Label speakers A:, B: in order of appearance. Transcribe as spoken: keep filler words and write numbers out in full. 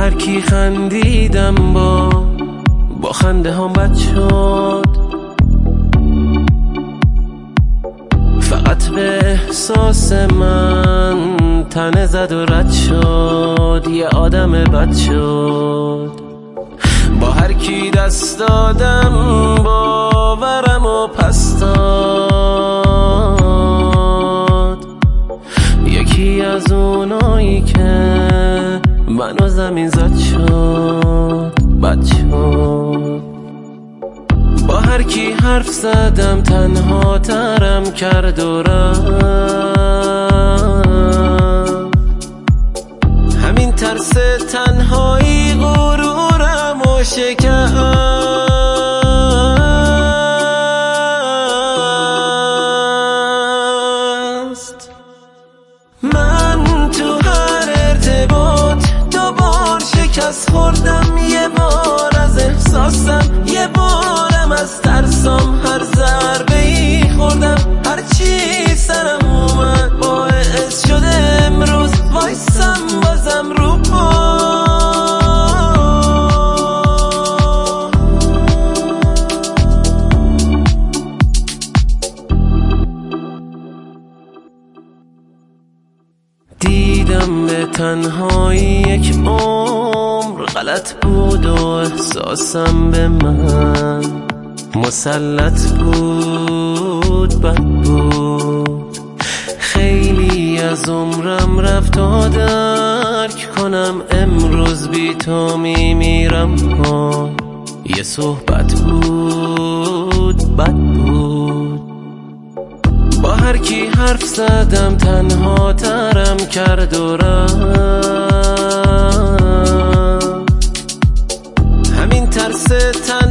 A: هر کی خندیدم با با خنده هم بد شد. فقط به احساس من تنه زد و رد شد. یه آدم بد شد. با هر کی دست دادم باورم و پس داد. یکی از اونایی که منو زمین زد شد بد شد. با هر کی حرف زدم تنها ترم کرد و رفت. همین ترس تنهایی غرورم و شکست. من تو هر ارتباط دو بار شکست خوردم. یه بار از احساسم، یه بارم از ترسام. هر ضربه ای خوردم، هر چی سرم اومد باعث شده امروز وایسم بازم رو پا. دیدم به تنهایی یک عمر غلط بود و احساسم به من مسلط بود بد بود. خیلی از عمرم رفت تا درک کنم امروز بی تو میمیرم. یه صحبت بود بد بود. با هر کی حرف زدم تنها ترم کرد و رفت. همین ترس تن